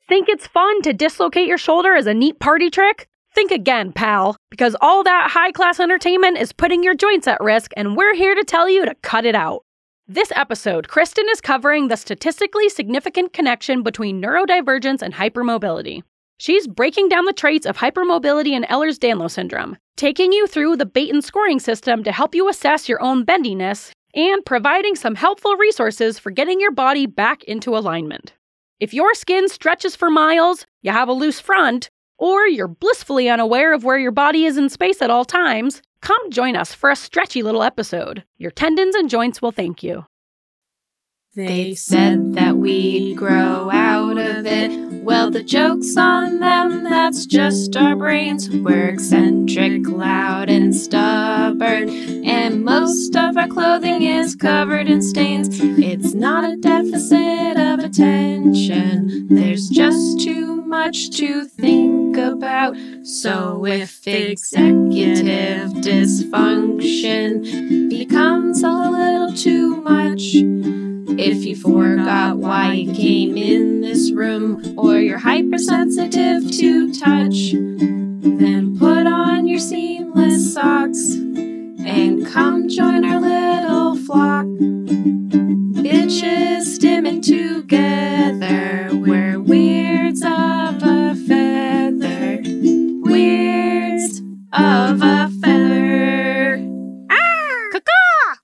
Think it's fun to dislocate your shoulder as a neat party trick? Think again, pal, because all that high-class entertainment is putting your joints at risk, and we're here to tell you to cut it out. This episode, Kristen is covering the statistically significant connection between neurodivergence and hypermobility. She's breaking down the traits of hypermobility and Ehlers-Danlos syndrome, taking you through the Baton scoring system to help you assess your own bendiness, and providing some helpful resources for getting your body back into alignment. If your skin stretches for miles, you have a loose front, or you're blissfully unaware of where your body is in space at all times, come join us for a stretchy little episode. Your tendons and joints will thank you. They said that we'd grow out of it. Well, the joke's on them, that's just our brains. We're eccentric, loud, and stubborn, and most of our clothing is covered in stains. It's not a deficit of attention, there's just too much to think about. So if executive dysfunction becomes a little too much, if you forgot why you came in this room, or you're hypersensitive to touch, then put on your seamless socks and come join our little flock. Bitches stimming together, we're weirds of a feather, weirds of a feather. Ah! Caw-caw!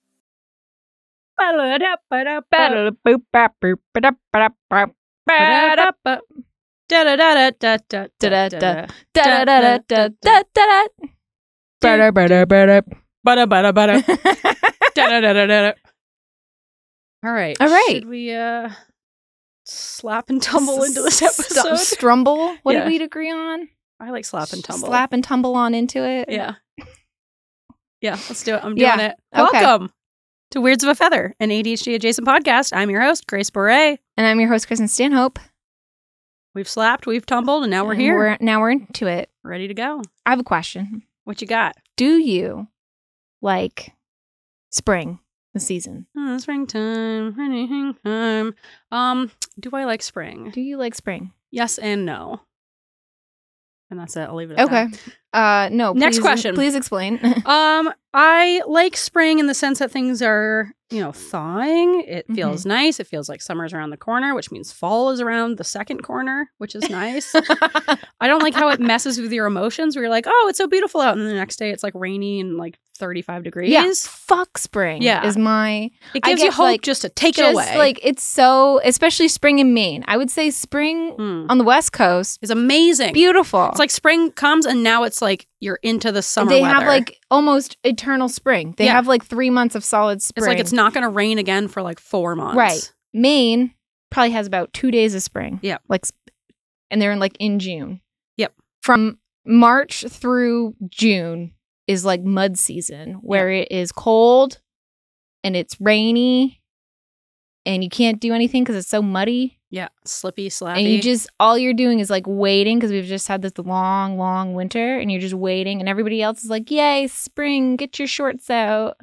All right. Should we slap and tumble into this episode? Strumble? What Yeah. did we agree on? I like slap and tumble. Slap and tumble on into it? Yeah. Yeah, let's do it. I'm doing it. Okay. Welcome to Weirds of a Feather, an ADHD adjacent podcast. I'm your host, Grace Beret. And I'm your host, Kristen Stanhope. We've slapped, we've tumbled, and now we're here. We're into it. Ready to go. I have a question. What you got? Do you like spring, the season? Springtime, anything time. Do I like spring? Do you like spring? Yes and no. And that's it. I'll leave it at Okay. No. Next question. Please explain. that. I like spring in the sense that things are, thawing. It feels nice. It feels like summer's around the corner, which means fall is around the second corner, which is nice. I don't like how it messes with your emotions where you're like, oh, it's so beautiful out. And then the next day it's like rainy and like 35 degrees. Yeah. Fuck spring. Yeah. Is my. It gives I you get, hope like, just to take it Just away. like it's so, especially spring in Maine. I would say spring on the West Coast. It's amazing. Beautiful. It's like spring comes and now it's like you're into the summer They weather. have like almost eternal spring. They Yeah. have like 3 months of solid spring. It's like it's not going to rain again for like 4 months. Right. Maine probably has about 2 days of spring. Yeah. And they're in June. Yep. From March through June is like mud season where it is cold and it's rainy and you can't do anything because it's so muddy. Yeah. Slippy, slappy. And you just, all you're doing is like waiting because we've just had this long, long winter and you're just waiting and everybody else is like, yay, spring, get your shorts out.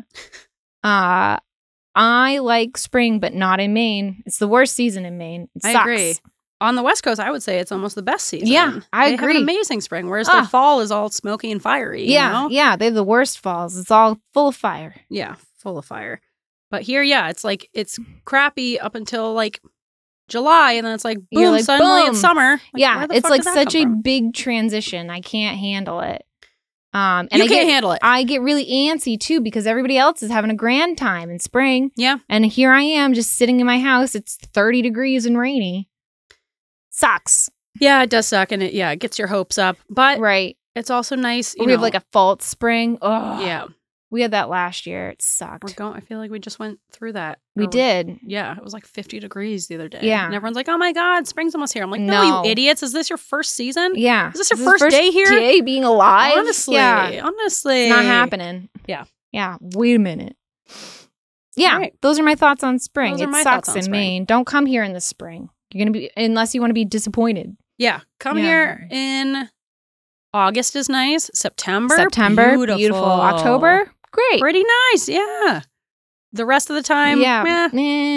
I like spring, but not in Maine. It's the worst season in Maine. It sucks. I agree. On the West Coast, I would say it's almost the best season. Yeah, I They agree. have an amazing spring, whereas their fall is all smoky and fiery. Yeah, You know? yeah, they have the worst falls. It's all full of fire. Yeah, full of fire. But here, it's like it's crappy up until like July, and then it's like boom, You're like, suddenly boom. it's summer. Like, Yeah, where the it's fuck like did that such a come from? big transition. I can't handle it. And You I can't handle it. I get really antsy too because everybody else is having a grand time in spring. Yeah. And here I am just sitting in my house. It's 30 degrees and rainy. Sucks. Yeah, it does suck, and it gets your hopes up. But Right. it's also nice. We have like a false spring. Oh, yeah. We had that last year. It sucked. I feel like we just went through that. We did. Yeah, it was like 50 degrees the other day. Yeah. And everyone's like, oh my God, spring's almost here. I'm like, no, No. you idiots. Is this your first season? Yeah. Is this your first day here? Day being alive? Honestly. Yeah. Honestly. It's not happening. Yeah. Yeah. Wait a minute. Yeah. All right. Those are my thoughts on spring. Those are It my sucks thoughts on in spring. Maine. Don't come here in the spring. You're going to be, unless you want to be disappointed. Yeah. Come Yeah. here in August is nice. September. Beautiful. October, great. Pretty nice. Yeah. The rest of the time, yeah. meh.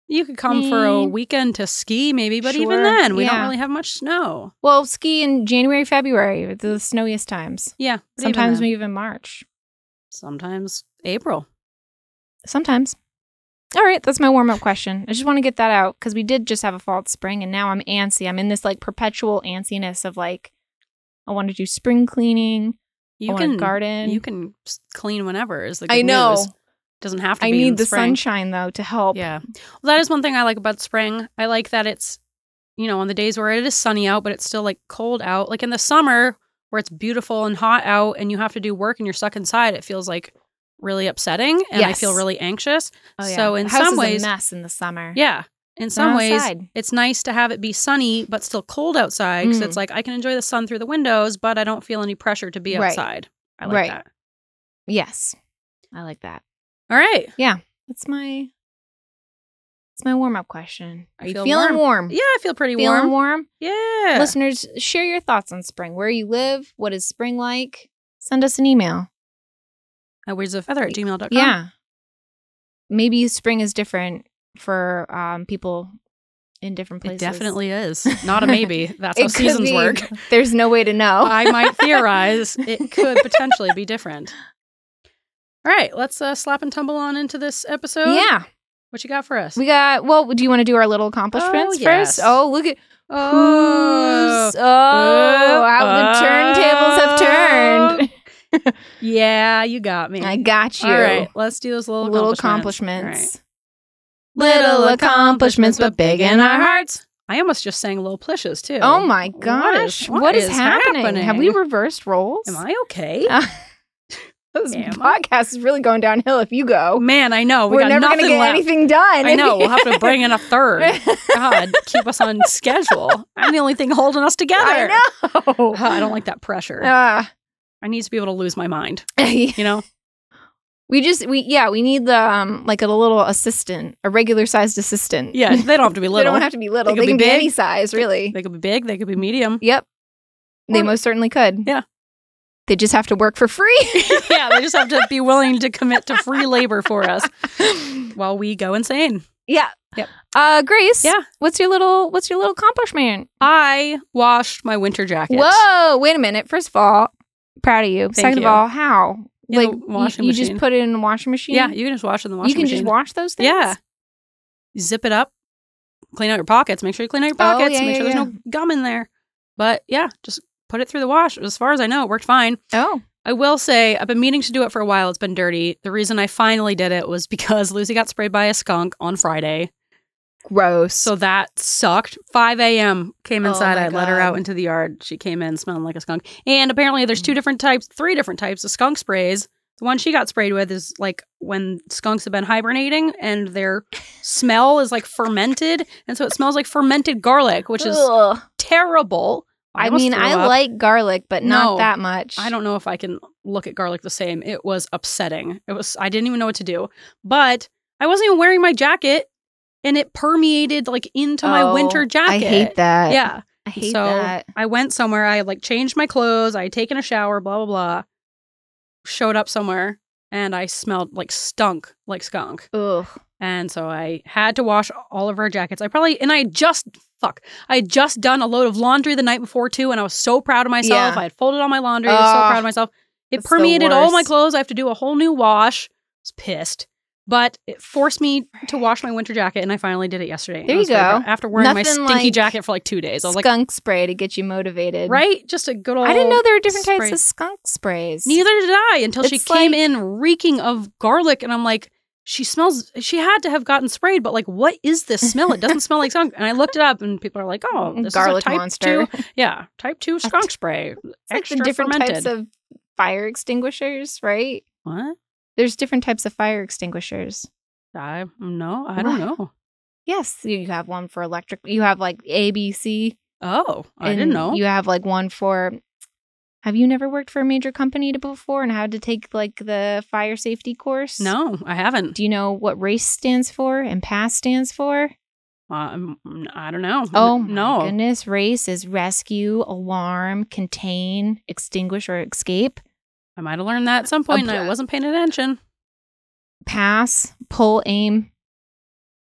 You could come for a weekend to ski maybe, but even Sure, then, we don't yeah. really have much snow. Well, ski in January, February, the snowiest times. Yeah. but Sometimes even then. even March. Sometimes April. Sometimes. All right, that's my warm-up question. I just want to get that out because we did just have a fall spring, and now I'm antsy. I'm in this like perpetual antsiness of like, I want to do spring cleaning. I want to garden. You can clean whenever is the good I know. news. Doesn't have to be I need in the spring. sunshine though to help. Yeah. Well, that is one thing I like about spring. I like that it's, on the days where it is sunny out, but it's still like cold out. Like in the summer where it's beautiful and hot out and you have to do work and you're stuck inside, it feels like really upsetting and I feel Yes. really anxious. Oh, yeah. So in The house some is ways, a mess in the summer. yeah. In some Not ways, outside. it's nice to have it be sunny, but still cold outside. Because it's like I can enjoy the sun through the windows, but I don't feel any pressure to be Right. outside. I like Right. that. Yes, I like that. All right. That's my warm-up question. Are I you feel feeling warm? Yeah, I feel pretty Feeling warm. warm? Yeah. Listeners, share your thoughts on spring. Where you live? What is spring like? Send us an email. At weirdsofeather@gmail.com. Yeah. Maybe spring is different for people in different It places. definitely is. Not a maybe. That's how It could seasons be. work. There's no way to know. I might theorize it could potentially be different. All right, let's slap and tumble on into this episode. Yeah. What you got for us? We got, well, do you want to do our little accomplishments yes. first? Oh, look at Oh. who's, how the turntables have turned. Yeah, you got me. I got you. All right, let's do those little accomplishments. All right. Little accomplishments, but big in our hearts. I almost just sang Little Plishes, too. Oh my gosh. What is happening? Have we reversed roles? Am I okay? This Am I? podcast is really going downhill if you go. Man, I know. We're got never nothing going to get left. anything done. I know. We'll have to bring in a third. God, keep us on schedule. I'm the only thing holding us together. I know. I don't like that pressure. I need to be able to lose my mind. we You know? need the like a little assistant, a regular sized assistant. Yeah, they don't have to be They little. don't have to be little. They could They can be be big. any size, really. They could be big. They could be medium. Yep. They Or- most certainly could. Yeah. They just have to work for free. Yeah, they just have to be willing to commit to free labor for us while we go insane. Yeah. Yep. Grace. Yeah. What's your little accomplishment? I washed my winter jacket. Whoa, wait a minute. First of all, proud of you. Second you. of all, how? In Like the washing you machine. just put it in the washing machine? Yeah, you can just wash it in the washing You can machine. just wash those things? Yeah. You zip it up, clean out your pockets. Make sure you clean out your pockets. yeah, Make sure yeah, there's no gum in there. But yeah, just put it through the wash. As far as I know, it worked fine. Oh. I will say, I've been meaning to do it for a while. It's been dirty. The reason I finally did it was because Lucy got sprayed by a skunk on Friday. Gross. So that sucked. 5 a.m. came Oh inside. my I let her God. out into the yard. She came in smelling like a skunk. And apparently there's three different types of skunk sprays. The one she got sprayed with is like when skunks have been hibernating and their smell is like fermented. And so it smells like fermented garlic, which is Ugh. terrible. I almost mean, threw I up. like garlic, but not No, that much. I don't know if I can look at garlic the same. It was upsetting. I didn't even know what to do. But I wasn't even wearing my jacket and it permeated like into my winter jacket. I hate that. Yeah. I hate So that. I went somewhere. I had like changed my clothes. I had taken a shower, blah, blah, blah. Showed up somewhere and I smelled like stunk like skunk. Ugh. And so I had to wash all of our jackets. I had just done a load of laundry the night before too. And I was so proud of myself. Yeah. I had folded all my laundry. I was so proud of myself. It That's the permeated all my worst. clothes. I have to do a whole new wash. I was pissed. But it forced me to wash my winter jacket, and I finally did it yesterday. And There I was you very go. proud. After wearing my Nothing stinky like jacket for like 2 days. I was like, Skunk spray to get you motivated. right? Just a good old I didn't know there were different spray. types of skunk sprays. Neither did I until she It's came like- in reeking of garlic, and I'm like, she had to have gotten sprayed, but like, what is this smell? It doesn't smell like skunk. And I looked it up, and people are like, oh, this Garlic is a type monster. 2. Yeah, type 2 skunk spray. It's like Extra the different fermented. types of fire extinguishers, right? What? There's different types of fire extinguishers. I don't know. Yes, you have one for electric. You have like ABC. Oh, I and didn't know. You have like one for. Have you never worked for a major company before and had to take like the fire safety course? No, I haven't. Do you know what RACE stands for and PASS stands for? I don't know. Oh no. my goodness. RACE is rescue, alarm, contain, extinguish, or escape. I might have learned that at some point, and I wasn't paying attention. PASS, pull, aim,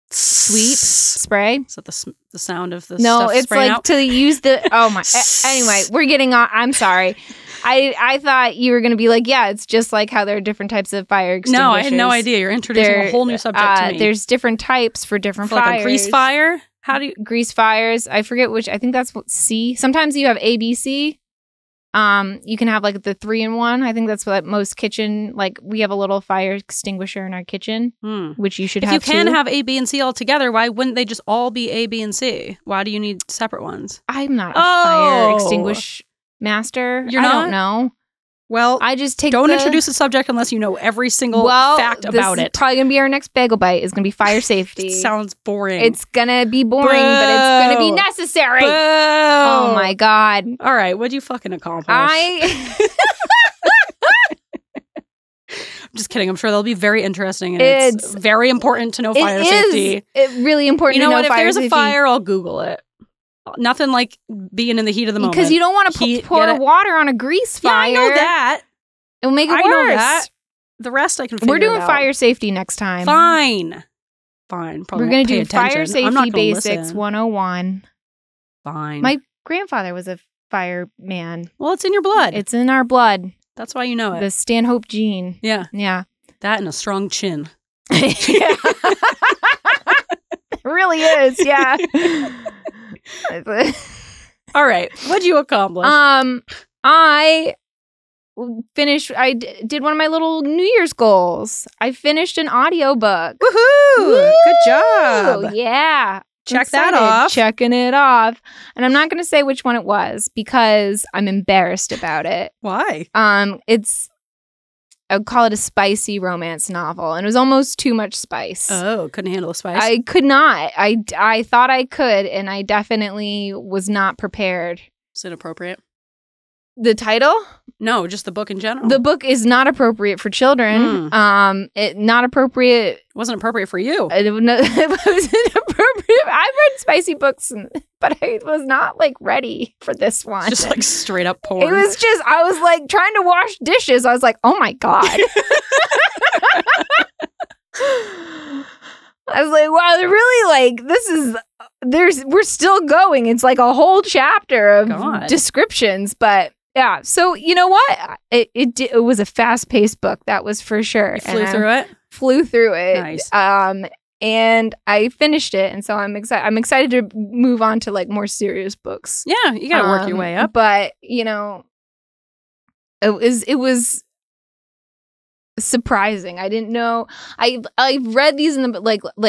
sweep spray. Is that the sound of the No, stuff it's spraying like out? to use the. Oh my. Anyway, we're getting on. I'm sorry. I thought you were going to be like, yeah, it's just like how there are different types of fire extinguishers. No, I had no idea. You're introducing a whole new subject to me. There's different types for different fires. Like a grease fire? How do you... Grease fires. I forget which. I think that's what C. Sometimes you have ABC. You can have like the 3-in-1. I think that's what most kitchen, like we have a little fire extinguisher in our kitchen, which you should have. If you can too. have A, B, and C all together, why wouldn't they just all be A, B, and C? Why do you need separate ones? I'm not a fire extinguish master. You're I not? don't know. Well, I just take don't introduce a subject unless you know every single fact about it. Probably gonna be our next bagel bite. Is gonna be fire safety. It sounds boring. It's gonna be boring, but it's gonna be necessary. Boo! Oh my god! All right, what'd you fucking accomplish? I'm just kidding. I'm sure they'll be very interesting, and it's very important to know fire safety. It's really important. You know to know what? If fire there's safety. a fire, I'll Google it. Nothing like being in the heat of the moment. Because you don't want to pour water on a grease fire. Yeah, I know that. It'll make it worse. know that. The rest I can figure We're doing out. fire safety next time. Fine. Probably We're going to do fire I'm not safety gonna basics listen. 101. Fine. My grandfather was a fireman. Well, it's in your blood. It's in our blood. That's why you know it. The Stanhope gene. Yeah. Yeah. That and a strong chin. It really is. Yeah. All right. What'd you accomplish? I finished. Did one of my little New Year's goals. I finished an audiobook. Woohoo! Woo! Good job. Yeah. Check that Excited. off. Checking it off. And I'm not going to say which one it was because I'm embarrassed about it. Why? I would call it a spicy romance novel, and it was almost too much spice. Oh, couldn't handle the spice? I could not. I thought I could, and I definitely was not prepared. Is it appropriate? The title? No, just the book in general. The book is not appropriate for children. It not appropriate. It wasn't appropriate for you. It wasn't appropriate. I've read spicy books, but I was not like ready for this one. Just like straight up porn. It was just, I was like trying to wash dishes. I was like, oh my God. I was like, wow, they're really like, we're still going. It's like a whole chapter of descriptions, but yeah. So you know what? It was a fast paced book. That was for sure. You flew through it? Flew through it. Nice. And I finished it, and so I'm excited. I'm excited to move on to like more serious books. Yeah, you got to work your way up. But you know, it was surprising. I didn't know. I've read these in the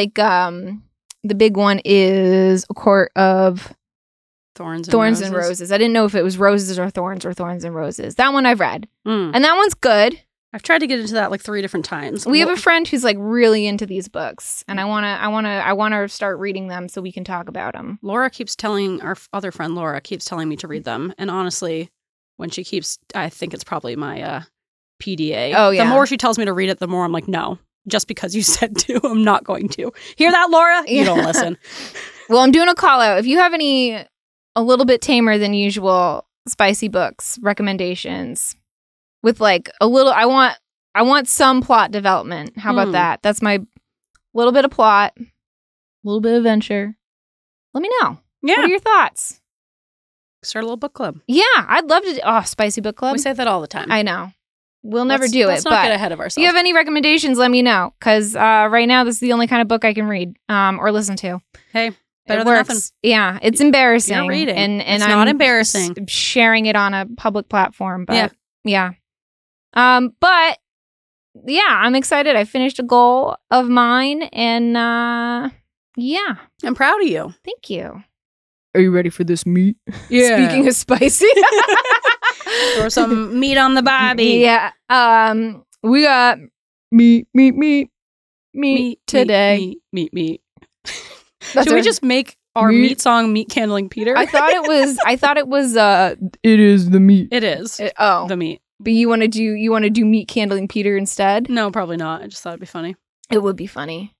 the big one is A Court of Thorns and Roses. I didn't know if it was roses or thorns and roses. That one I've read, and that one's good. I've tried to get into that like 3 different times. We have a friend who's like really into these books, and I want to start reading them so we can talk about them. Laura keeps telling our other friend Laura keeps telling me to read them, and honestly, when she keeps, I think it's probably my PDA. Oh yeah. The more she tells me to read it, the more I'm like, no, just because you said to, I'm not going to. Hear that, Laura? You don't listen. Well, I'm doing a call out. If you have any a little bit tamer than usual spicy books recommendations. With like a little, I want some plot development. How about that? That's my little bit of plot, a little bit of adventure. Let me know. Yeah. What are your thoughts? Start a little book club. Yeah, I'd love to. Spicy book club. We say that all the time. I know. We'll never do it. Let's not get ahead of ourselves. If you have any recommendations, let me know. Because right now, this is the only kind of book I can read or listen to. Hey, better it than works. nothing. Yeah, it's embarrassing. You're reading. And it's I'm not embarrassing. Sharing it on a public platform. But yeah. But yeah, I'm excited. I finished a goal of mine, and yeah, I'm proud of you. Thank you. Are you ready for this meat? Yeah. Speaking of spicy, throw some meat on the barbie. Yeah. We got meat today. Meat. Should we just make our meat song "Meat Candling Peter"? I thought it was. It is the meat. It is. The meat. But you want to do Meat Candling Peter instead? No, probably not. I just thought it'd be funny. It would be funny.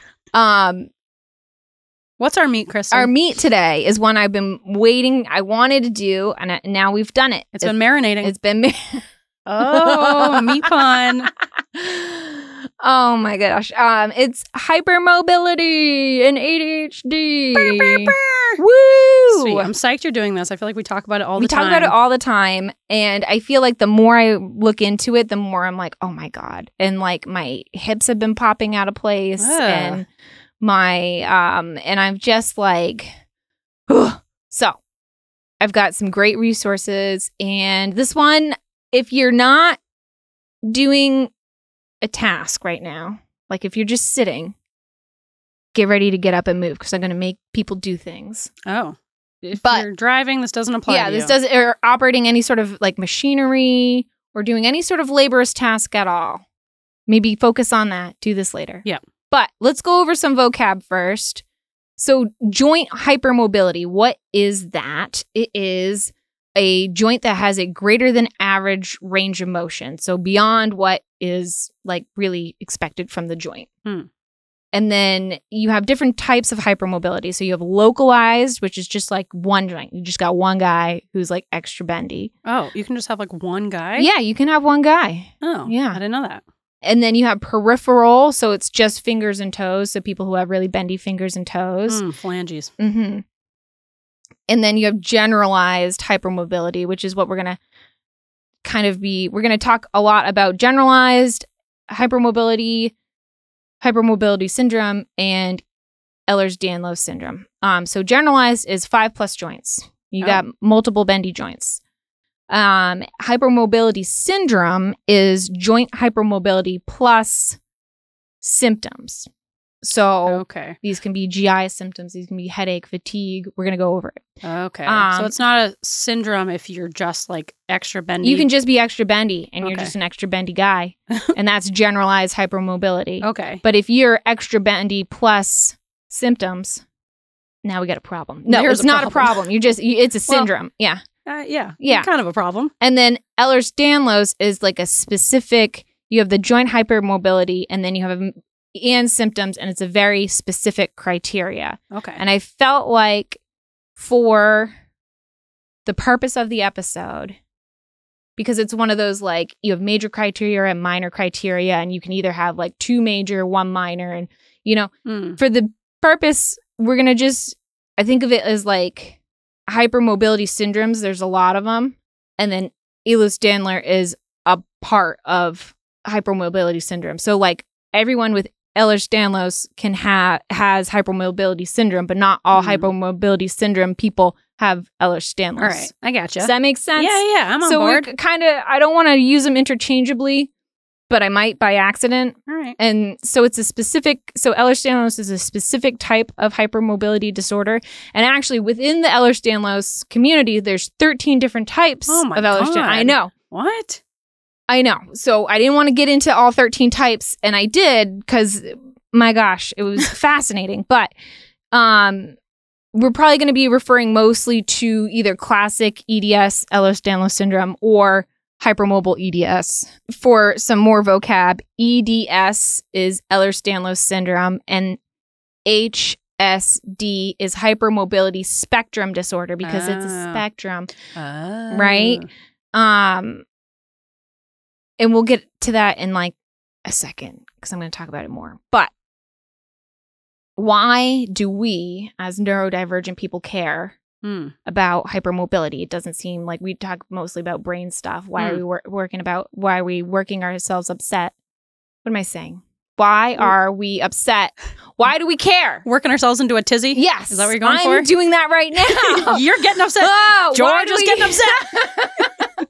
What's our meat, Kristen? Our meat today is one I've been waiting. I wanted to do, and now we've done it. It's been marinating. It's been. Oh, meat pun. Oh my gosh. It's hypermobility and ADHD. Woo! Sweet. I'm psyched you're doing this. I feel like we talk about it all the time. We talk about it all the time. And I feel like the more I look into it, the more I'm like, oh my God. And like my hips have been popping out of place. And my, and I'm just like, ugh. So I've got some great resources. And this one, if you're not doing a task right now, like if you're just sitting, get ready to get up and move because I'm going to make people do things. Oh. If But- you're driving, this doesn't apply to you. This doesn't, or operating any sort of like machinery or doing any sort of laborious task at all. Maybe focus on that. Do this later. Yeah. But let's go over some vocab first. So joint hypermobility, what is that? It is a joint that has a greater than average range of motion. So beyond what is like really expected from the joint. And then you have different types of hypermobility. So you have localized, which is just like one joint. You just got one guy who's like extra bendy. Oh, you can just have like one guy? Yeah, you can have one guy. Oh, Yeah. I didn't know that. And then you have peripheral. So it's just fingers and toes. So people who have really bendy fingers and toes. Phalanges. Mm-hmm. And then you have generalized hypermobility, which is what we're going to we're going to talk a lot about generalized hypermobility syndrome, and Ehlers-Danlos syndrome. So generalized is 5+ joints. You got multiple bendy joints. Hypermobility syndrome is joint hypermobility plus symptoms. So Okay. these can be GI symptoms. These can be headache, fatigue. We're going to go over it. Okay. So it's not a syndrome if you're just like extra bendy. You can just be extra bendy and you're Okay. just an extra bendy guy. And that's generalized hypermobility. Okay. But if you're extra bendy plus symptoms, now we got a problem. No, There's it's a not a problem. problem. It's a syndrome. Yeah. Yeah. Yeah. Kind of a problem. And then Ehlers-Danlos is like a specific, you have the joint hypermobility and then you have and symptoms, and it's a very specific criteria. Okay. And I felt like for the purpose of the episode, because it's one of those like you have major criteria and minor criteria, and you can either have like 2 major, 1 minor, and for the purpose, we're going to just, I think of it as like hypermobility syndromes. There's a lot of them. And then Ehlers-Danlos is a part of hypermobility syndrome. So like everyone with Ehlers-Danlos has hypermobility syndrome, but not all hypermobility syndrome people have Ehlers-Danlos. All right. I gotcha. Does that make sense? Yeah. I'm on so board. we're kind of, I don't want to use them interchangeably, but I might by accident. All right. And so it's so Ehlers-Danlos is a specific type of hypermobility disorder. And actually within the Ehlers-Danlos community, there's 13 different types Oh my of Ehlers-Danlos. God. I know. What? I know. So I didn't want to get into all 13 types, and I did because, my gosh, it was fascinating. But we're probably going to be referring mostly to either classic EDS, Ehlers-Danlos syndrome, or hypermobile EDS. For some more vocab, EDS is Ehlers-Danlos syndrome, and HSD is hypermobility spectrum disorder because it's a spectrum, right? And we'll get to that in like a second because I'm going to talk about it more. But why do we, as neurodivergent people, care about hypermobility? It doesn't seem like we talk mostly about brain stuff. Why are we working ourselves upset? What am I saying? Why are we upset? Why do we care? Working ourselves into a tizzy? Yes. Is that what you're going for? I'm doing that right now. You're getting upset. Oh, George is getting upset.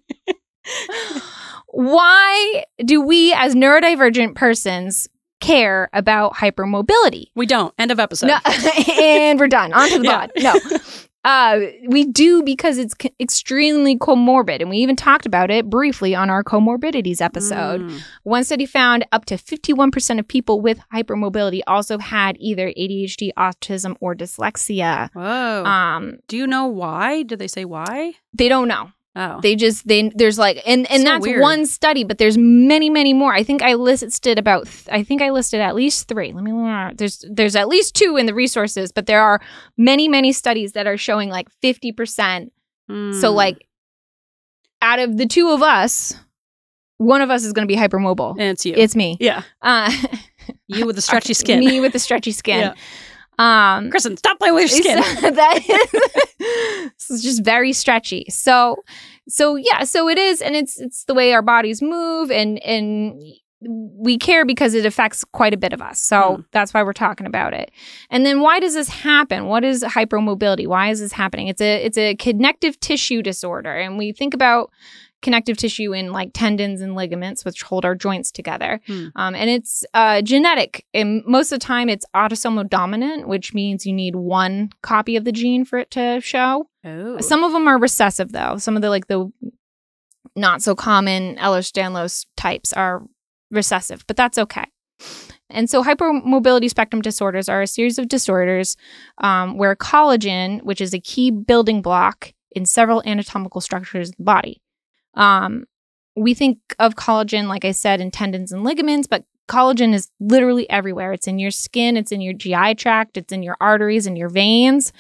Why do we as neurodivergent persons care about hypermobility? We don't. End of episode. No, and we're done. On to the pod. No. We do because it's extremely comorbid. And we even talked about it briefly on our comorbidities episode. One study found up to 51% of people with hypermobility also had either ADHD, autism, or dyslexia. Whoa. Do you know why? Did they say why? They don't know. Oh. There's like, and So that's weird. one study, but there's many, many more. I think I listed at least 3. Let me learn. There's at least 2 in the resources, but there are many, many studies that are showing like 50%. So like out of the 2 of us, one of us is going to be hypermobile. And it's you. It's me. Yeah. You with the stretchy skin. Me with the stretchy skin. Yeah. Kristen, stop playing with your skin. This is just very stretchy. So it is, and it's the way our bodies move, and we care because it affects quite a bit of us. So that's why we're talking about it. And then why does this happen? What is hypermobility? Why is this happening? It's a connective tissue disorder, and we think about connective tissue in like tendons and ligaments, which hold our joints together. And it's genetic. And most of the time it's autosomal dominant, which means you need one copy of the gene for it to show. Oh. Some of them are recessive though. Some of the not so common Ehlers-Danlos types are recessive, but that's okay. And so hypermobility spectrum disorders are a series of disorders where collagen, which is a key building block in several anatomical structures of the body. We think of collagen, like I said, in tendons and ligaments, but collagen is literally everywhere. It's in your skin, it's in your GI tract, it's in your arteries and your veins.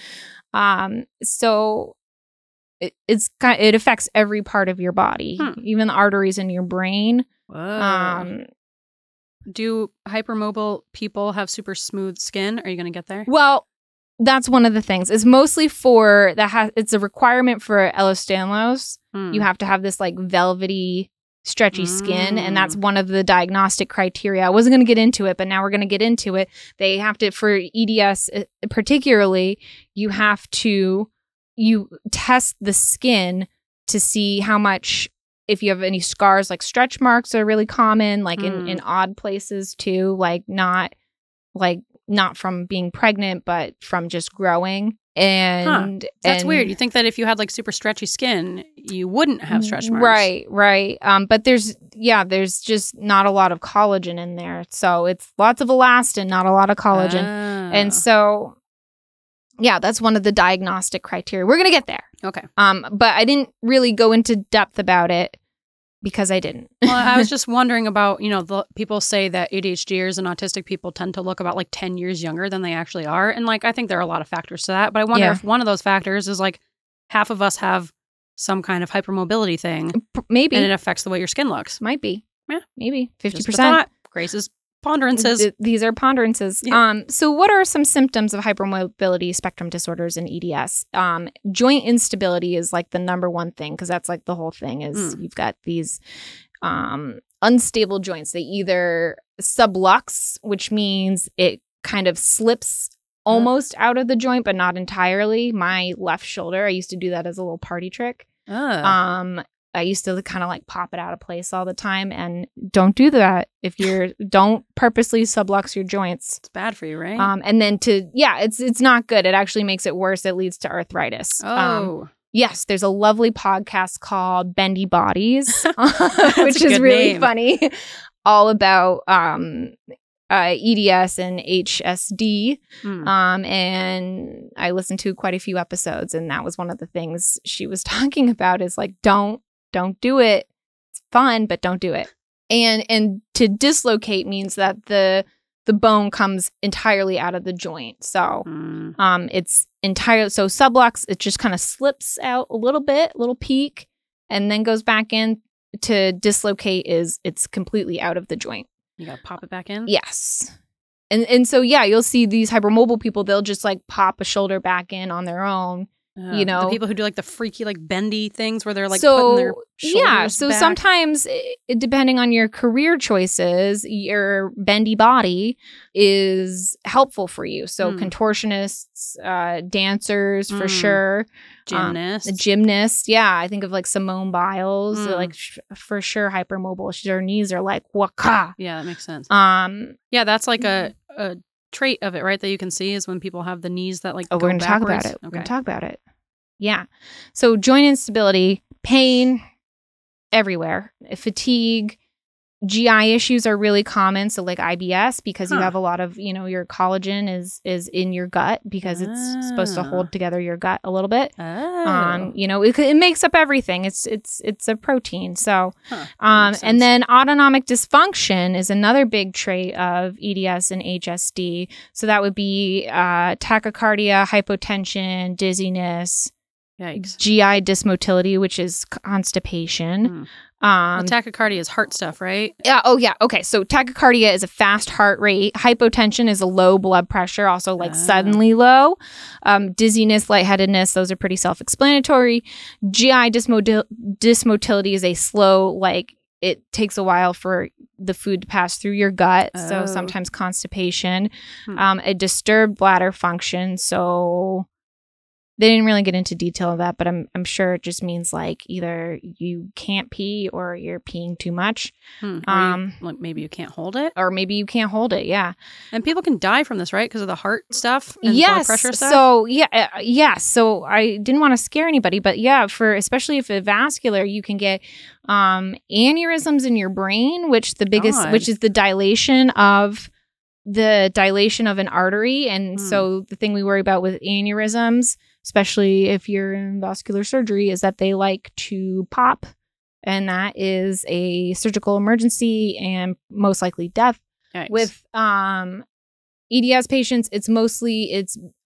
So it affects every part of your body, even the arteries in your brain. Whoa. Do hypermobile people have super smooth skin? Are you going to get there? Well, that's one of the things. It's mostly for it's a requirement for Ehlers-Danlos. You have to have this like velvety, stretchy skin, and that's one of the diagnostic criteria. I wasn't going to get into it, but now we're going to get into it. They have to, for EDS particularly, you test the skin to see how much, if you have any scars, like stretch marks are really common, like in odd places too, like not from being pregnant, but from just growing. And that's weird. You think that if you had like super stretchy skin, you wouldn't have stretch marks. Right. But there's just not a lot of collagen in there. So it's lots of elastin, not a lot of collagen. And so, yeah, that's one of the diagnostic criteria. We're going to get there. Okay. But I didn't really go into depth about it because I didn't. Well, I was just wondering about, the people say that ADHDers and autistic people tend to look about like 10 years younger than they actually are. And like, I think there are a lot of factors to that. But I wonder if one of those factors is like half of us have some kind of hypermobility thing. Maybe. And it affects the way your skin looks. Might be. Yeah. Maybe. 50%. Just a thought. Grace's ponderances. These are ponderances. Yeah. So what are some symptoms of hypermobility spectrum disorders in EDS? Joint instability is like the number one thing, because that's like the whole thing is you've got these unstable joints. They either sublux, which means it kind of slips almost out of the joint, but not entirely. My left shoulder, I used to do that as a little party trick. I used to kind of like pop it out of place all the time, and don't do that if don't purposely sublux your joints. It's bad for you, right? And then it's not good. It actually makes it worse. It leads to arthritis. Yes, there's a lovely podcast called Bendy Bodies, which is really funny, all about EDS and HSD. And I listened to quite a few episodes, and that was one of the things she was talking about is like, don't do it. It's fun, but don't do it. And to dislocate means that the bone comes entirely out of the joint. So it's entirely, so sublux, it just kind of slips out a little bit, little peak, and then goes back in. To dislocate is it's completely out of the joint. You gotta pop it back in? Yes. And so, yeah, you'll see these hypermobile people, they'll just like pop a shoulder back in on their own. The people who do like the freaky like bendy things where they're like putting their shoulders back. Sometimes depending on your career choices, your bendy body is helpful for you. So contortionists, dancers for sure, gymnasts. Yeah, I think of like Simone Biles, like for sure hypermobile. Her knees are like waka. Yeah, that makes sense. Yeah, that's like a trait of it, right? That you can see is when people have the knees that like go we're going to talk about backwards. it. We're going to talk about it. Yeah. So joint instability, pain everywhere, fatigue, GI issues are really common. So like IBS, because you have a lot of, your collagen is in your gut because it's supposed to hold together your gut a little bit. It makes up everything. It's a protein. So, and then autonomic dysfunction is another big trait of EDS and HSD. So that would be tachycardia, hypotension, dizziness, Yikes. GI dysmotility, which is constipation. Well, tachycardia is heart stuff, right? Yeah. Oh, yeah. Okay. So tachycardia is a fast heart rate. Hypotension is a low blood pressure, also like suddenly low. Dizziness, lightheadedness, those are pretty self-explanatory. GI dysmotility is a slow, like it takes a while for the food to pass through your gut. So sometimes constipation. A disturbed bladder function. So they didn't really get into detail of that, but I'm sure it just means like either you can't pee or you're peeing too much. Like maybe you can't hold it? Or maybe you can't hold it, yeah. And people can die from this, right? Because of the heart stuff and blood pressure stuff? So, so I didn't want to scare anybody, but yeah, especially if it's vascular, you can get aneurysms in your brain, which is the dilation of an artery. And so the thing we worry about with aneurysms, especially if you're in vascular surgery, is that they like to pop, and that is a surgical emergency and most likely death. Yikes. With EDS patients, it's mostly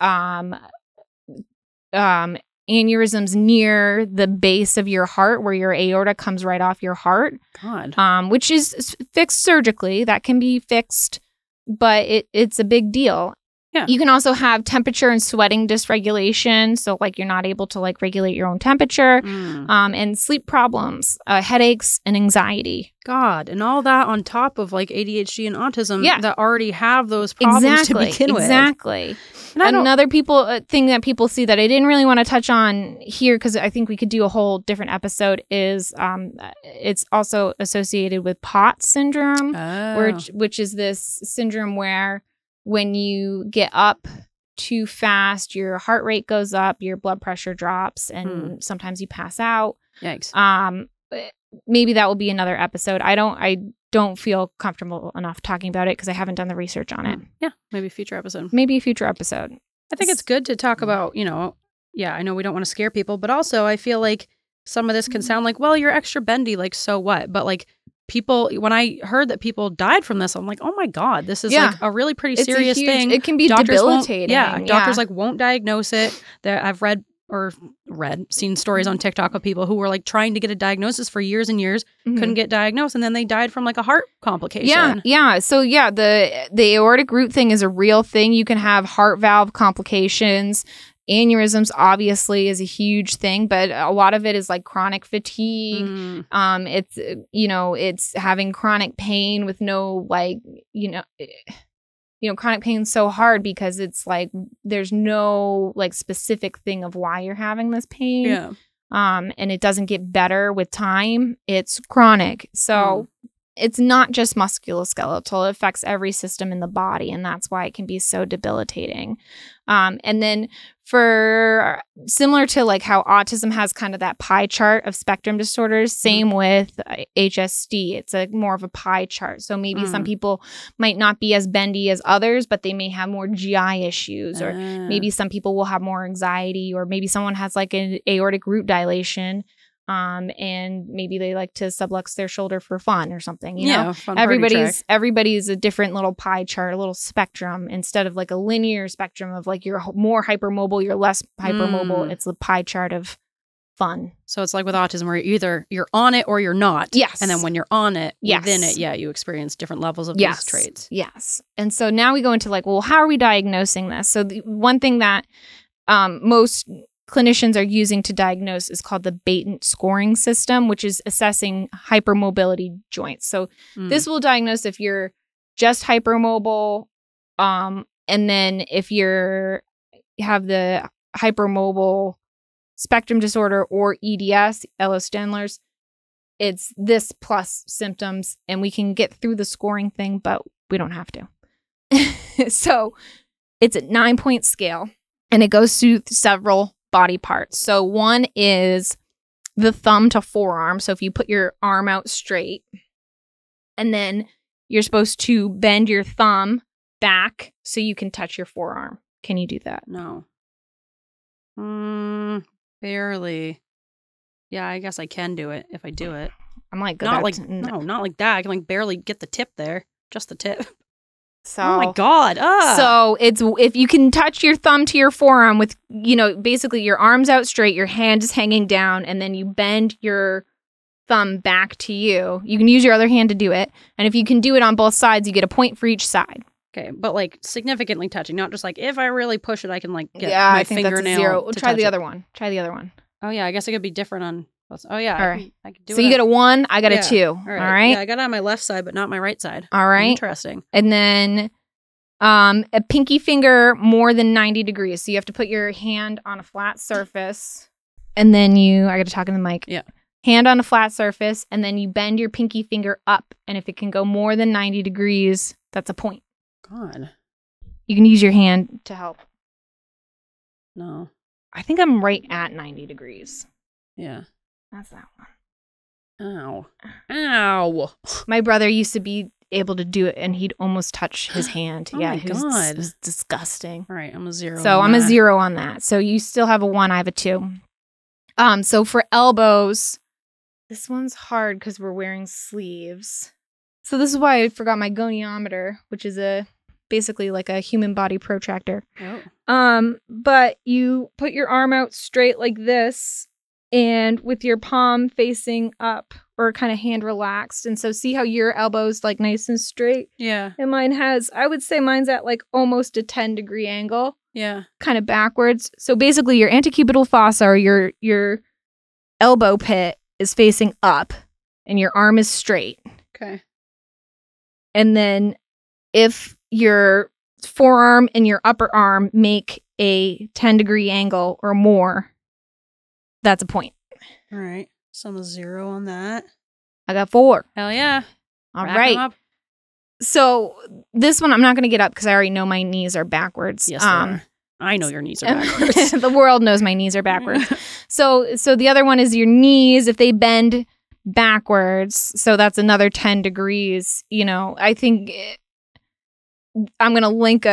aneurysms near the base of your heart, where your aorta comes right off your heart. God. Which is fixed surgically. That can be fixed, but it's a big deal. Yeah. You can also have temperature and sweating dysregulation. So like you're not able to like regulate your own temperature, and sleep problems, headaches and anxiety. God. And all that on top of like ADHD and autism that already have those problems to begin with. Exactly. And another thing that people see that I didn't really want to touch on here, because I think we could do a whole different episode, is it's also associated with POTS syndrome, which is this syndrome where when you get up too fast, your heart rate goes up, your blood pressure drops, and sometimes you pass out. Yikes. Maybe that will be another episode. I don't feel comfortable enough talking about it because I haven't done the research on it. Yeah, maybe a future episode. I think it's good to talk about, I know we don't want to scare people, but also I feel like some of this can sound like, well, you're extra bendy, like, so what? But like, people, when I heard that people died from this, I'm like, oh my God, this is like a really pretty serious thing. It can be debilitating. Doctors like won't diagnose it. I've seen stories on TikTok of people who were like trying to get a diagnosis for years and years, couldn't get diagnosed, and then they died from like a heart complication. Yeah. So the aortic root thing is a real thing. You can have heart valve complications. Aneurysms obviously is a huge thing, but a lot of it is like chronic fatigue. It's having chronic pain with no chronic pain so hard because it's like there's no like specific thing of why you're having this pain. Yeah. And it doesn't get better with time. It's chronic. So it's not just musculoskeletal. It affects every system in the body, and that's why it can be so debilitating. And then for similar to like how autism has kind of that pie chart of spectrum disorders, same with HSD. It's more of a pie chart. So maybe some people might not be as bendy as others, but they may have more GI issues, or maybe some people will have more anxiety, or maybe someone has like an aortic root dilation. And maybe they like to sublux their shoulder for fun or something, you know? Everybody's a different little pie chart, a little spectrum, instead of like a linear spectrum of like you're more hypermobile, you're less hypermobile. It's the pie chart of fun. So it's like with autism where either you're on it or you're not. Yes. And then when you're on it, within it, you experience different levels of these traits. Yes. And so now we go into like, well, how are we diagnosing this? So the one thing that most clinicians are using to diagnose is called the Batent scoring system, which is assessing hypermobility joints. So this will diagnose if you're just hypermobile, and then if you have the hypermobile spectrum disorder or EDS, Ehlers-Danlos, it's this plus symptoms, and we can get through the scoring thing, but we don't have to. So it's a 9-point scale, and it goes through several body parts. So one is the thumb to forearm. So if you put your arm out straight, and then you're supposed to bend your thumb back so you can touch your forearm. Can you do that? No. Barely. Yeah, I guess I can do it if I do it. I'm like, not like that. I can like barely get the tip there. Just the tip. So, oh my God. So it's if you can touch your thumb to your forearm with, basically your arms out straight, your hand is hanging down, and then you bend your thumb back to you. You can use your other hand to do it. And if you can do it on both sides, you get a point for each side. Okay, but like significantly touching, not just like if I really push it, I can like get I my think that's a fingernail. zero. to Try touch the it. other one. Try the other one. Oh yeah, I guess it could be different on both. Oh yeah, All right. I could do So it you on- get a 1, I got Yeah. a 2. All right. Yeah, I got it on my left side, but not my right side. All right. Interesting. And then a pinky finger more than 90 degrees. So you have to put your hand on a flat surface. And then I got to talk in the mic. Yeah. Hand on a flat surface. And then you bend your pinky finger up. And if it can go more than 90 degrees, that's a point. God, You can use your hand to help. no. I think I'm right at 90 degrees. Yeah. That's that one. Ow. Ow. My brother used to be able to do it, and he'd almost touch his hand. Oh yeah, my it was, God. it was disgusting. All right, I'm a 0. So on I'm a that. 0 on that. So you still have a 1. I have a 2. So for elbows, this one's hard because we're wearing sleeves. So this is why I forgot my goniometer, which is basically like a human body protractor. Oh. But you put your arm out straight like this, and with your palm facing up or kind of hand relaxed. And so see how your elbow's like nice and straight? Yeah. And I would say mine's at like almost a 10-degree angle, Yeah. kind of backwards. So basically your antecubital fossa or your elbow pit is facing up and your arm is straight. Okay. And then if your forearm and your upper arm make a 10-degree angle or more, that's a point. All right. So I'm a 0 on that. I got 4. Hell yeah. All Wrap 'em right. up. So this one I'm not going to get up because I already know my knees are backwards. Yes, they are. I know your knees are backwards. The world knows my knees are backwards. So the other one is your knees. If they bend backwards, so that's another 10 degrees. I think I'm going to link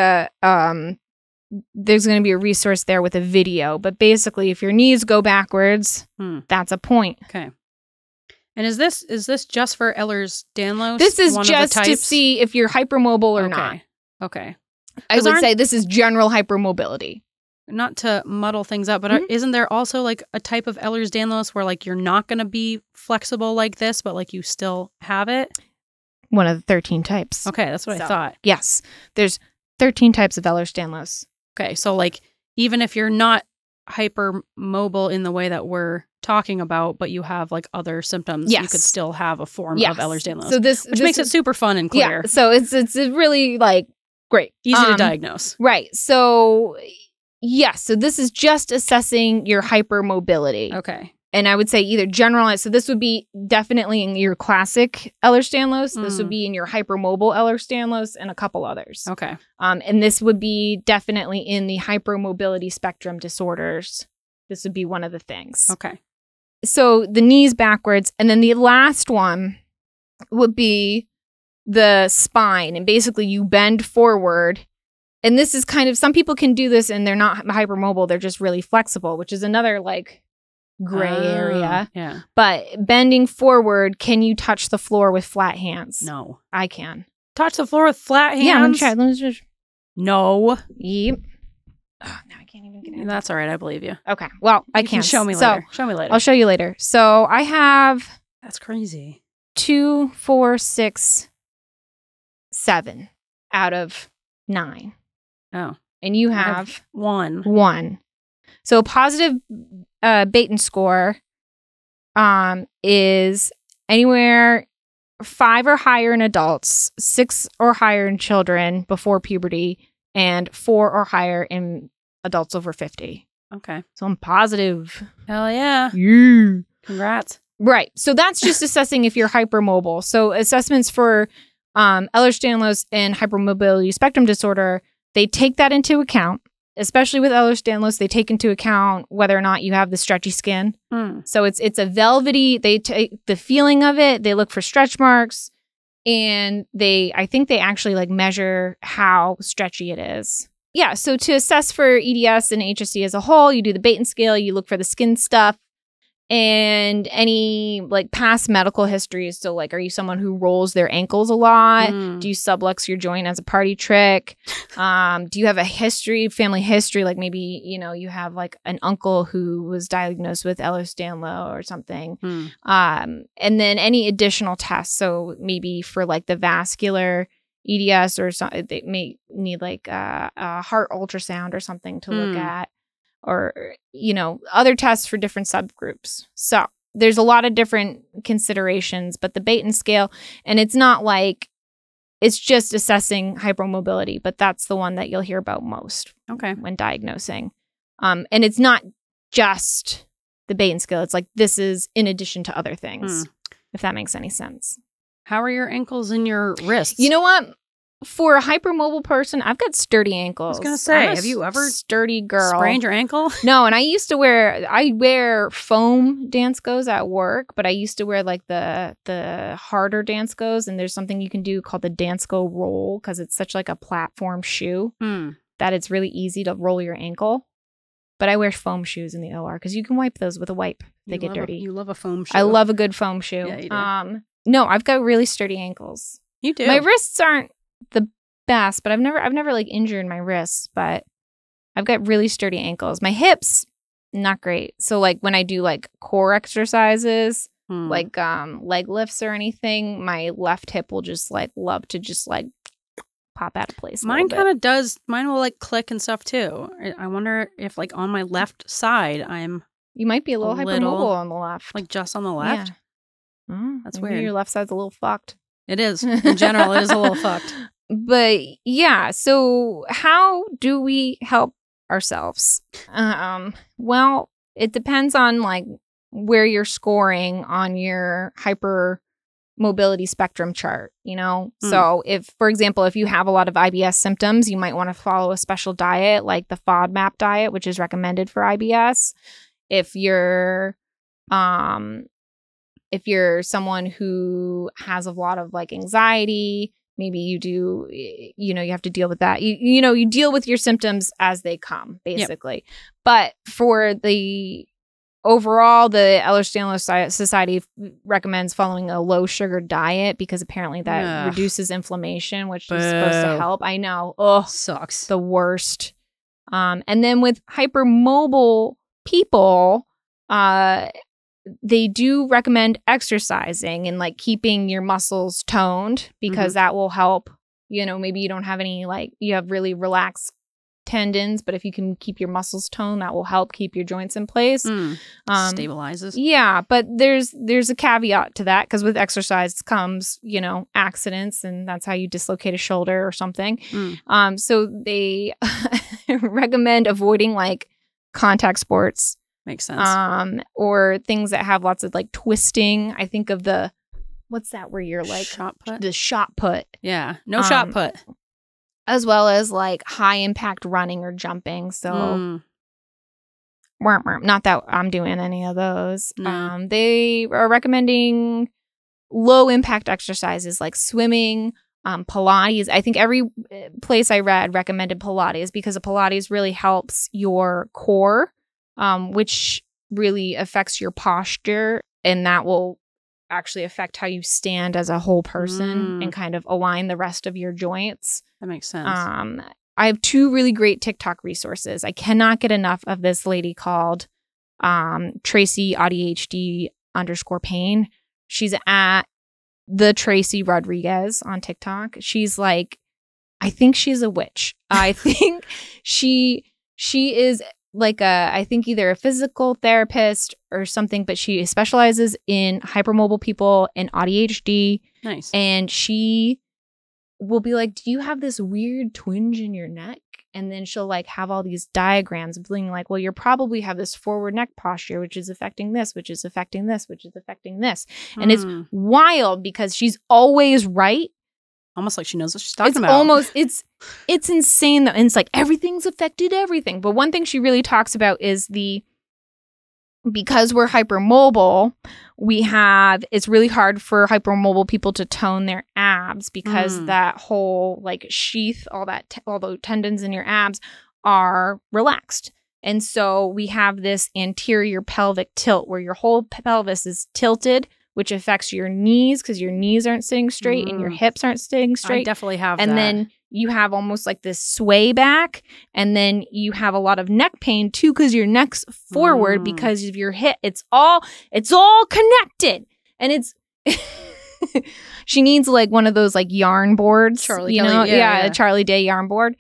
there's going to be a resource there with a video. But basically, if your knees go backwards, that's a point. Okay. And is this just for Ehlers-Danlos? This is one of the just to types? see if you're hypermobile or not. Okay. I 'Cause would aren't- say this is general hypermobility. Not to muddle things up, but isn't there also like a type of Ehlers-Danlos where like you're not going to be flexible like this, but like you still have it? One of the 13 types. Okay, that's what I thought. Yes. There's 13 types of Ehlers-Danlos. Okay, so like even if you're not hypermobile in the way that we're talking about, but you have like other symptoms, you could still have a form of Ehlers-Danlos. So which makes it super fun and clear. Yeah. So it's really like great. Easy to diagnose. Right. So yes. So this is just assessing your hypermobility. Okay. And I would say either generalized. So this would be definitely in your classic Ehlers-Danlos. This would be in your hypermobile Ehlers-Danlos and a couple others. Okay. And this would be definitely in the hypermobility spectrum disorders. This would be one of the things. Okay. So the knees backwards. And then the last one would be the spine. And basically you bend forward. And this is kind of, some people can do this and they're not hypermobile. They're just really flexible, which is another like gray area. Yeah. But bending forward, can you touch the floor with flat hands? No. I can. Touch the floor with flat hands? Yeah, I'm going to try. No. Yep. Oh, now I can't even get it. That's all right. I believe you. Okay. Well, I You can can't. show me So, later. Show me later. I'll show you later. So I have That's crazy. 2, 4, 6, 7 out of 9. Oh. And you I have 1. 1. So a positive Baton score is anywhere 5 or higher in adults, 6 or higher in children before puberty, and 4 or higher in adults over 50. Okay. So I'm positive. Hell yeah. Yeah. Congrats. Right. So that's just assessing if you're hypermobile. So assessments for Ehlers-Danlos and hypermobility spectrum disorder, they take that into account. Especially with Ehlers-Danlos, they take into account whether or not you have the stretchy skin. So it's a velvety, they take the feeling of it, they look for stretch marks, and I think they actually like measure how stretchy it is. Yeah, so to assess for EDS and HSD as a whole, you do the Baton scale, you look for the skin stuff, And any like past medical history. So like, are you someone who rolls their ankles a lot? Do you sublux your joint as a party trick? Do you have a family history? Like maybe, you have like an uncle who was diagnosed with Ehlers-Danlos or something. And then any additional tests. So maybe for like the vascular EDS or something, they may need like a heart ultrasound or something to look at. Or, other tests for different subgroups. So there's a lot of different considerations, but the Baton scale, and it's not like it's just assessing hypermobility, but that's the one that you'll hear about most when diagnosing. And it's not just the Baton scale. It's like this is in addition to other things, if that makes any sense. How are your ankles and your wrists? You know what? For a hypermobile person, I've got sturdy ankles. I was going to say, have you ever sturdy girl sprained your ankle? No, and I wear foam Danskos at work, but I used to wear like the harder Danskos, and there's something you can do called the Dansko roll because it's such like a platform shoe that it's really easy to roll your ankle. But I wear foam shoes in the OR because you can wipe those with a wipe. They get dirty. You love a foam shoe. I love a good foam shoe. Yeah, you do. No, I've got really sturdy ankles. You do. My wrists aren't the best, but I've never like injured my wrists, but I've got really sturdy ankles. My hips, not great. So like when I do like core exercises, like leg lifts or anything, my left hip will just like love to just like pop out of place. Mine kind of does. Mine will like click and stuff too. I wonder if like on my left side, you might be a little hypermobile on the left. Like just on the left? Yeah. That's maybe weird. Your left side's a little fucked. It is. In general, it is a little fucked. But yeah, so how do we help ourselves? Well, it depends on like where you're scoring on your hypermobility spectrum chart, So if, for example, if you have a lot of IBS symptoms, you might want to follow a special diet like the FODMAP diet, which is recommended for IBS. If you're someone who has a lot of like anxiety, maybe you do, you have to deal with that. You deal with your symptoms as they come, basically. Yep. But for the overall, the Ehlers-Danlos Society recommends following a low sugar diet because apparently that reduces inflammation, which is supposed to help. I know. Ugh. Sucks. The worst. And then with hypermobile people, they do recommend exercising and like keeping your muscles toned because that will help. Maybe you don't have any you have really relaxed tendons, but if you can keep your muscles toned, that will help keep your joints in place. Stabilizes. Yeah, but there's a caveat to that because with exercise comes, accidents, and that's how you dislocate a shoulder or something. So they recommend avoiding like contact sports. Makes sense. Or things that have lots of like twisting. I think of what's that where you're like shot put? The shot put. Yeah. No shot put. As well as like high impact running or jumping. So not that I'm doing any of those. No. They are recommending low impact exercises like swimming, Pilates. I think every place I read recommended Pilates because Pilates really helps your core. Which really affects your posture, and that will actually affect how you stand as a whole person and kind of align the rest of your joints. That makes sense. I have 2 really great TikTok resources. I cannot get enough of this lady called Tracy ADHD_pain. She's at the Tracy Rodriguez on TikTok. She's like, I think she's a witch. I think she is like I think either a physical therapist or something, but she specializes in hypermobile people and ADHD. Nice. And she will be like, do you have this weird twinge in your neck? And then she'll like have all these diagrams being like, well, you probably have this forward neck posture, which is affecting this, which is affecting this, which is affecting this. And it's wild because she's always right. Almost like she knows what she's talking about. It's insane though. And it's like everything's affected everything. But one thing she really talks about is because we're hypermobile, it's really hard for hypermobile people to tone their abs because that whole like sheath, all the tendons in your abs are relaxed. And so we have this anterior pelvic tilt where your whole pelvis is tilted, which affects your knees because your knees aren't sitting straight and your hips aren't sitting straight. I definitely have and that. then you have almost like this sway back, and then you have a lot of neck pain too because your neck's forward because of your hip. It's all connected, and it's she needs like one of those like yarn boards, Charlie you Kelly, know, yeah. a Charlie Day yarn board.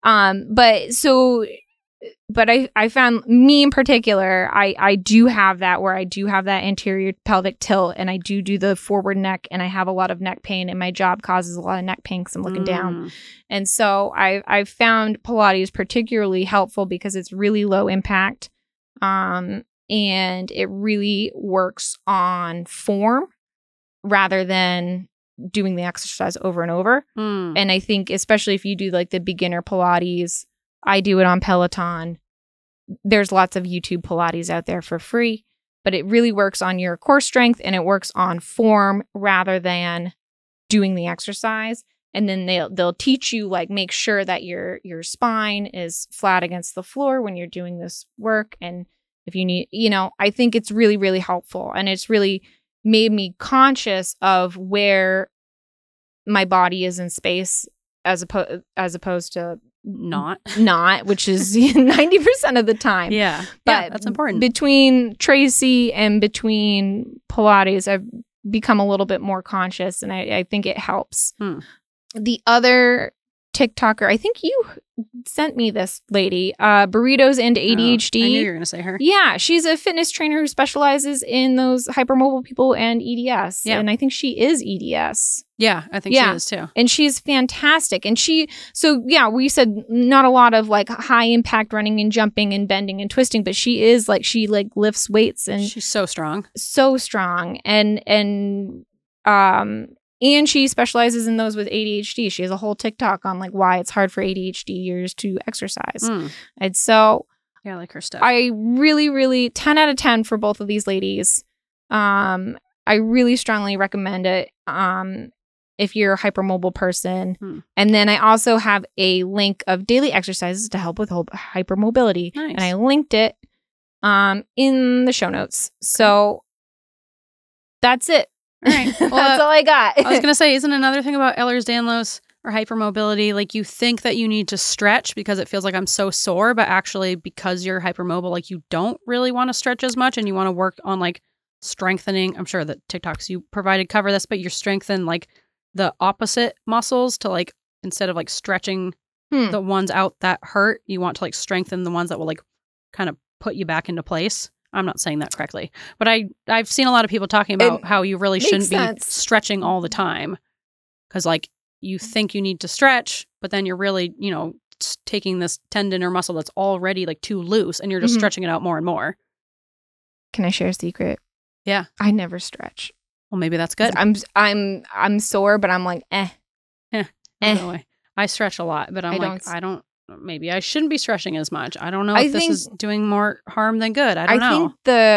But I found, me in particular, I do have that where I do have that anterior pelvic tilt, and I do the forward neck, and I have a lot of neck pain, and my job causes a lot of neck pain because I'm looking down. And so I've found Pilates particularly helpful because it's really low impact, and it really works on form rather than doing the exercise over and over. And I think especially if you do like the beginner Pilates, I do it on Peloton. There's lots of YouTube Pilates out there for free, but it really works on your core strength and it works on form rather than doing the exercise. And then they'll teach you, like, make sure that your spine is flat against the floor when you're doing this work. And if you need, I think it's really, really helpful. And it's really made me conscious of where my body is in space as opposed to not, which is 90% of the time. Yeah. But that's important. Between Tracy and between Pilates, I've become a little bit more conscious, and I think it helps. The other TikToker, I think you sent me this lady, Burritos and ADHD. I knew you were going to say her. Yeah, she's a fitness trainer who specializes in those hypermobile people and EDS. Yeah. And I think she is EDS. Yeah, I think she is too. And she's fantastic. And we said not a lot of like high impact running and jumping and bending and twisting, but she is like, she like lifts weights and she's so strong. So strong. And she specializes in those with ADHD. She has a whole TikTok on like why it's hard for ADHDers to exercise. And so yeah, I like her stuff. I really, really 10 out of 10 for both of these ladies. I really strongly recommend it if you're a hypermobile person. And then I also have a link of daily exercises to help with hypermobility. Nice. And I linked it in the show notes. So that's it. All right. Well, that's all I got. I was going to say, isn't another thing about Ehlers-Danlos or hypermobility, like you think that you need to stretch because it feels like I'm so sore, but actually because you're hypermobile, like you don't really want to stretch as much and you want to work on like strengthening. I'm sure that TikToks you provided cover this, but you strengthen like the opposite muscles to like, instead of like stretching the ones out that hurt, you want to like strengthen the ones that will like kind of put you back into place. I'm not saying that correctly, but I've seen a lot of people talking about how you really shouldn't be stretching all the time because like you think you need to stretch, but then you're really, taking this tendon or muscle that's already like too loose and you're just stretching it out more and more. Can I share a secret? Yeah. I never stretch. Well, maybe that's good. I'm sore, but I'm like, Anyway, I stretch a lot, but I don't. Maybe I shouldn't be stretching as much. I don't know if this is doing more harm than good. I don't know.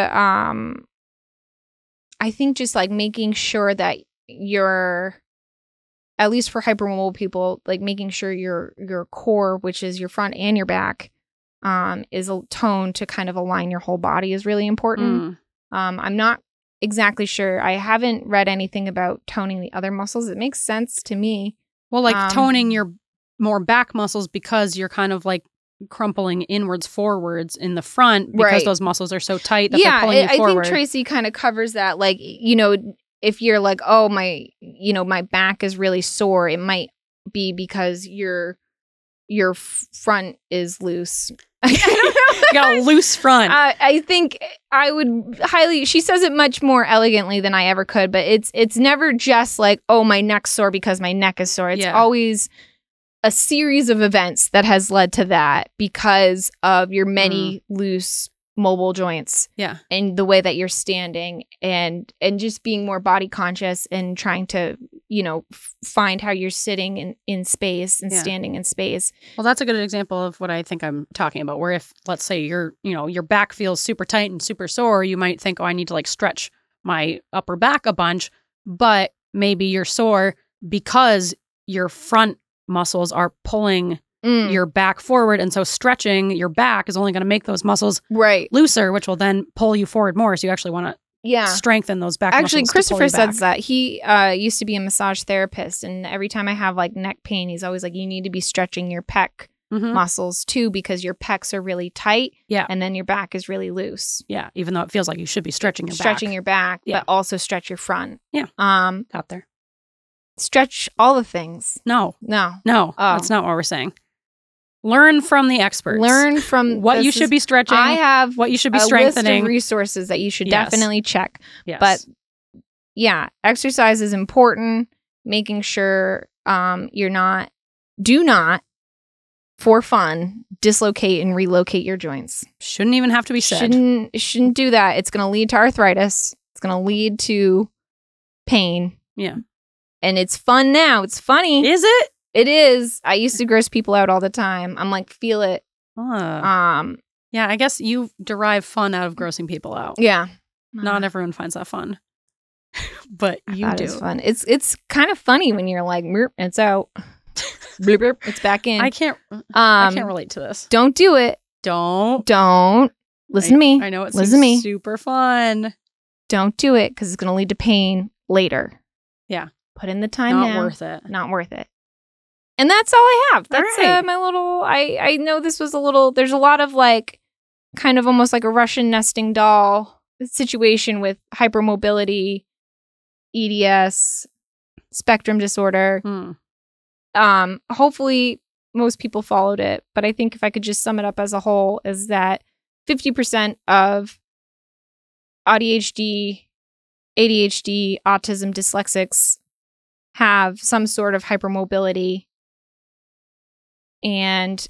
I think just like making sure that you're, at least for hypermobile people, like making sure your core, which is your front and your back, is toned to kind of align your whole body is really important. I'm not exactly sure. I haven't read anything about toning the other muscles. It makes sense to me. Well, like toning your more back muscles because you're kind of like crumpling inwards forwards in the front because those muscles are so tight that they're pulling you forward. I think Tracy kind of covers that. Like, if you're like, oh, my back is really sore, it might be because your front is loose. I don't know. You got a loose front. I think I would she says it much more elegantly than I ever could, but it's never just like, oh, my neck's sore because my neck is sore. It's always a series of events that has led to that because of your many loose mobile joints and the way that you're standing and just being more body conscious and trying to, find how you're sitting in space and standing in space. Well, that's a good example of what I think I'm talking about, where if, let's say your back feels super tight and super sore, you might think, oh, I need to like stretch my upper back a bunch, but maybe you're sore because your front muscles are pulling your back forward. And so stretching your back is only going to make those muscles Right. looser, which will then pull you forward more. So you actually want to Yeah. strengthen those back Actually, muscles. Christopher to pull you back. says that. He used to be a massage therapist, and every time I have like neck pain, he's always like, you need to be stretching your pec Mhm. muscles too, because your pecs are really tight. Yeah. And then your back is really loose. Yeah, even though it feels like you should be stretching your Stretching back. your back, Yeah. but also stretch your front. Yeah. Out there. Stretch all the things. No, No. no, Oh. that's not what we're saying. Learn from the experts. Learn from what you this should is- be stretching, I have what you should be a list strengthening. of resources that you should Yes. definitely check. Yes. But yeah, exercise is important. Making sure do not, for fun, dislocate and relocate your joints. shouldn't even have to be said. Shouldn't do that. It's going to lead to arthritis. It's going to lead to pain. Yeah. And it's fun now. It's funny. Is it? It is. I used to gross people out all the time. I'm like, feel it. Yeah, I guess you derive fun out of grossing people out. Yeah. Not everyone finds that fun. But you That do. is fun. It's kind of funny when you're like, "Merp, it's out. Bloop, bloop, it's back in. I can't Um, relate to this. Don't do it. Don't. Listen to me. I know it Listen to me. seems super fun. Don't do it because it's going to lead to pain later. Yeah. Put in the time Not now. worth it. Not worth it. And that's all I have. All That's right. my little, I know this was a little, there's a lot of like, kind of almost like a Russian nesting doll situation with hypermobility, EDS, spectrum disorder. Hopefully most people followed it, but I think if I could just sum it up as a whole is that 50% of ADHD, autism, dyslexics have some sort of hypermobility, and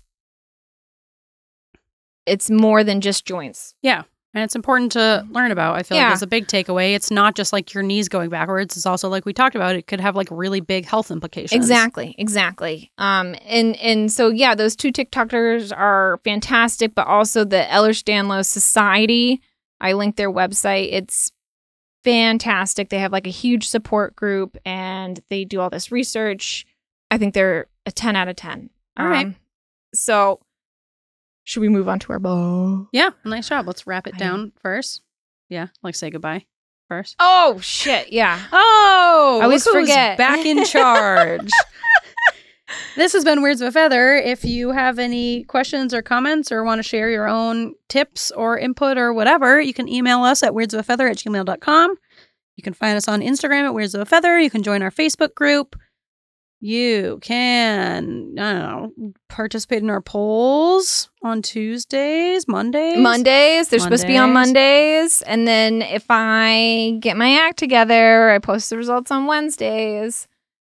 it's more than just joints. Yeah. And it's important to learn about. I feel Yeah. like it's a big takeaway. It's not just like your knees going backwards. It's also like we talked about, it could have like really big health implications. Exactly. And so yeah, those two TikTokers are fantastic, but also the Ehlers-Danlos Society. I linked their website. It's fantastic. They have like a huge support group and they do all this research. I think they're a 10 out of 10. All right. So should we move on to our bow? Yeah. Nice job. Let's wrap it I down first. Yeah. Like say goodbye first. Oh shit, yeah. Oh, I always look who's forget. back in charge. This has been Weirds of a Feather. If you have any questions or comments or want to share your own tips or input or whatever, you can email us at weirdsofafeather@gmail.com. You can find us on Instagram at Weirds of a Feather. You can join our Facebook group. You can, I don't know, participate in our polls on Tuesdays, Mondays. They're supposed to be on Mondays. And then if I get my act together, I post the results on Wednesdays.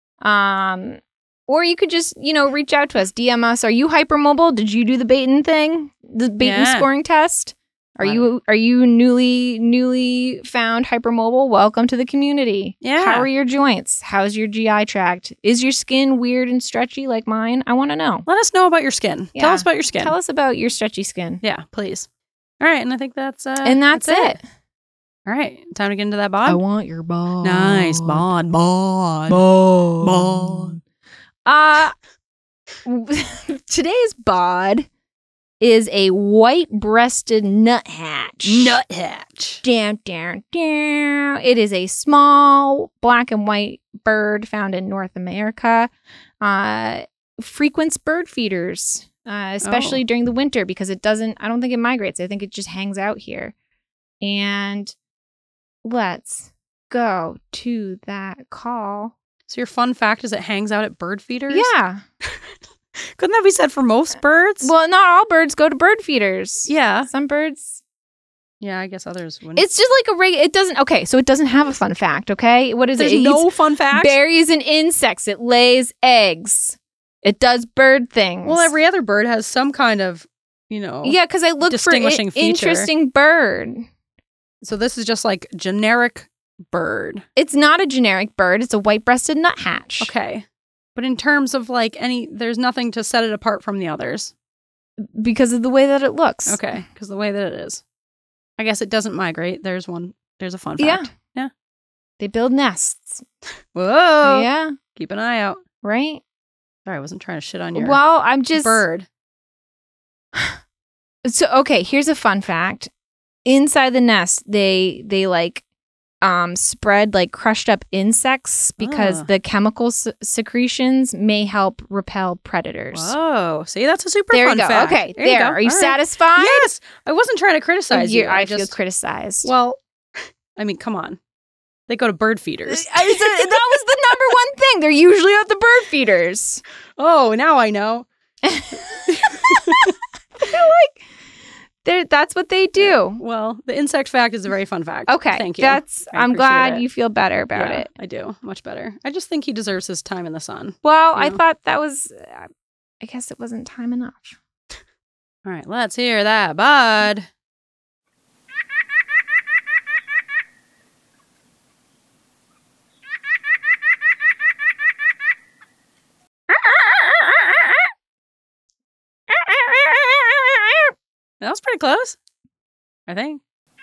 Or you could just, reach out to us, DM us. Are you hypermobile? Did you do the Baton thing? The Baton scoring test? Are you newly found hypermobile? Welcome to the community. Yeah. How are your joints? How's your GI tract? Is your skin weird and stretchy like mine? I want to know. Let us know about your skin. Yeah. Tell us about your skin. Tell us about your stretchy skin. Yeah, please. All right, and I think that's it. it. All right, time to get into that bod. want your bod. Nice bod. Today's bod is a white-breasted nuthatch. Nuthatch. Down, down, down. It is a small black and white bird found in North America. Frequents bird feeders, especially during the winter because I don't think it migrates. I think it just hangs out here. And let's go to that call. So your fun fact is it hangs out at bird feeders? Yeah. Couldn't that be said for most birds? Well, not all birds go to bird feeders. Yeah. Some birds. Yeah, I guess others wouldn't. It's just like it doesn't. Okay, so it doesn't have a fun fact. Okay, what is There's it? It no eats fun fact? berries and insects. It lays eggs. It does bird things. Well, every other bird has some kind of, Yeah, because I look for distinguishing feature. interesting bird. So this is just like generic bird. It's not a generic bird. It's a white-breasted nuthatch. Okay. But in terms of like there's nothing to set it apart from the others. Because of the way that it looks. Okay. Because the way that it is. I guess it doesn't migrate. There's a fun fact. Yeah. They build nests. Whoa. Yeah. Keep an eye out. Right? Sorry, I wasn't trying to shit on your Well, I'm just bird. So okay, here's a fun fact. Inside the nest, they like spread like crushed up insects because the chemical secretions may help repel predators. Whoa. See, that's a super There fun you go. fact. Okay, There you go. Are you All right. satisfied? Yes. I wasn't trying to criticize you. I feel criticized. Well, I mean, come on. They go to bird feeders. That was the number one thing. They're usually at the bird feeders. Oh, now I know. That's what they do. Well, the insect fact is a very fun fact. Okay, Thank you. I'm glad you feel better about Yeah, it. I do. Much better. I just think he deserves his time in the sun. Well, You I know? thought that was. I guess it wasn't time enough. All right, let's hear that, bud. That was pretty close, I think.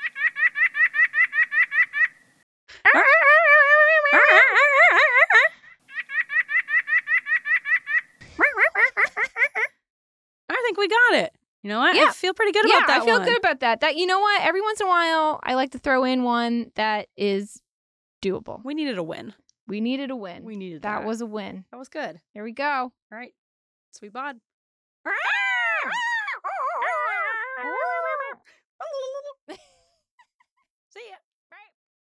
I think we got it. You know what? Yeah. I feel pretty good about that I feel one. good about that. That you know what? Every once in a while, I like to throw in one that is doable. We needed a win. We needed a win. We needed That was a win. That was good. There we go. All right. Sweet bod.